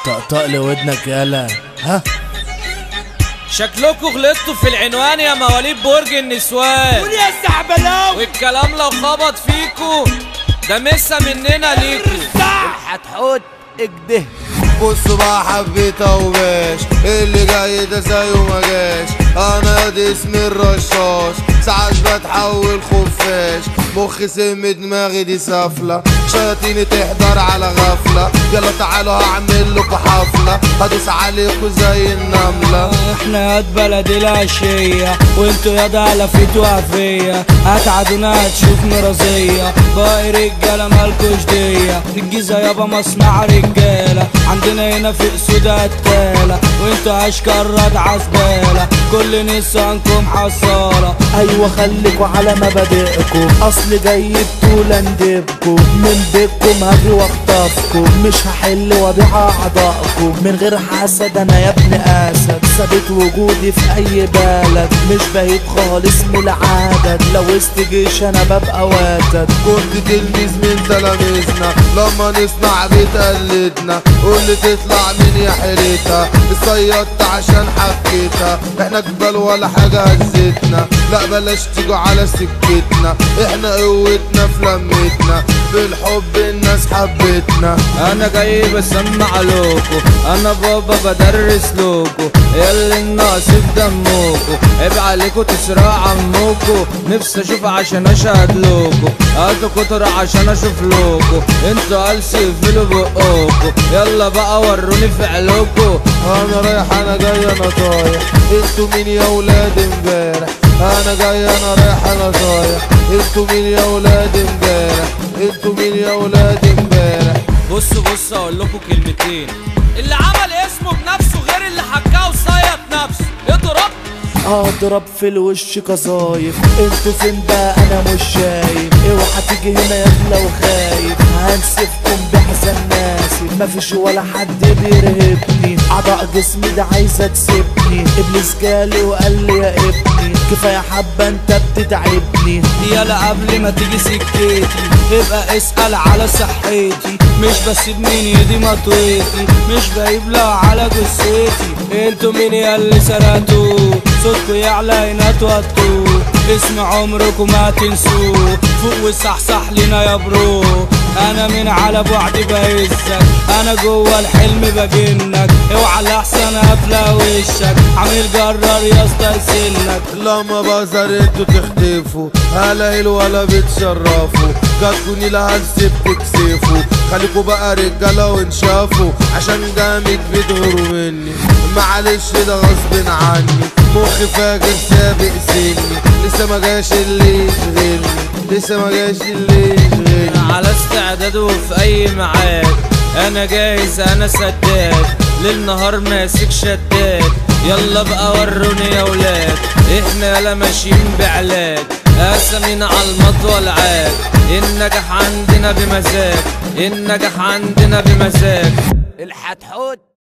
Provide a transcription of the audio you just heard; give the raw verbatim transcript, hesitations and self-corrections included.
طقطق لي ودنك يالا. ها شكلكوا غلطتوا في العنوان يا مواليد برج النسوان. قول يا الزعبلاوي، والكلام لو خبط فيكوا ده مسا مننا ليكوا. هتحط اجده. بص بقى حبيتها وباش، اللي جاي ده زيه ما جاش. انا دي اسمي الرشاش، ساعات بتحول خفاش. مخي سم دماغي دي سافلة، شياطيني تحضر على غفلة. يلا تعالوا هعمل لكوا حفلة، هدوس عليكوا زي النملة. احنا ياد بلد العشية وانتوا ياد علفيت وعفية. هتعادونا هتشوفني رزية، باقي رجالة مالكوش دية. الجيزة يابا مصنع رجالة، عندنا هنا في اسود قتالة. وانتوا اشكال رضعة زبالة، كل نسوانكم حصالة. ايوه خليكوا على مبادئكم، اصل جاي بطول اندبكم. من بيتكم هاجي واخطفكم، مش هحل وابيع اعضائكم. من غير حسد انا يا ابن اسد، ثابت وجودي في اي بلد. مش بهيب خالص من العدد، لو وسط جيش انا ببقى واتد. كنت تلميذ من تلاميذنا، لما نسمع بتقلدنا. قولي تطلع مين يا حيلتها، اتصيدت عشان حكيتها. احنا جبال ولا حاجة هزتنا، لا بلاش تيجوا على سكتنا. احنا قوتنا في لمتنا، بالحب الناس حبتنا. انا جاي بسمع لوكو، انا بابا بدرس لوكو. ياللي الناقص في دموكو، عيب عليكو تسرقوا عموكو. نفسي اشوف عشان اشهد لوكو، هاتوا كتر عشان اشوف لوكو. انتوا قلسي اقفلوا بقوكو، يلا بقى وروني فعلوكو. انا رايح انا جاي انا طايح، انتوا مين يا ولاد امبارح. انا جاي انا رايح انا طايح، انتوا مين يا ولاد امبارح. انتوا مين يا ولاد امبارح. بصوا بصوا اقول لكم كلمتين، اللي عمل اسمه بنفسه غير اللي حكاه وصيط نفسه. اضرب اضرب في الوش قصايف، انتوا فين بقى انا مش شايف. اوعى تيجي هنا يا لو خايف، هنسفكم بحزن ناسي. مفيش ولا حد بيرهبني، اعضاء جسمي ده عايزه تسيبني. ابليس جالي وقال لي يا ابني، كفايه حبه انت بتتعبني. يلا قبل ما تيجي سكتي ابقى اسأل على صحتي. مش بسيب مين يدي مطويتي، مش بايب لا على جثتي. انتوا مين يا اللي سرقتوه، صوتكوا يعلى هنا توتوه. اسم عمركم ما تنسوه، فوق وصحصح لينا يا برو. انا من على بعد بهزك، انا جوه الحلم بجنك. اوعى لحسن افلى وشك، عامل جرار يا اسطى سنك. لما بظهر انتوا تختفوا، هلاقي ولا بتشرفوا. جاتكوا نيلة هنسيب تكسفوا، خليكوا بقى رجالة وانشافوا. عشان جامد بتغيروا مني، معلش ده غصب عني. مخي فاجر سابق سني، لسه ما جاش اللي يشغلني. لسه ما جاش اللي يشغلني. انا على استعداد وفي اي ميعاد، انا جاهز انا سداد. ليل نهار ماسك شداد، يلا بقى وروني يا ولاد. احنا يلا ماشيين بعلاج، قاسمين على المطوى العاد. النجاح عندنا بمزاج، النجاح عندنا بمزاج. الحتحوت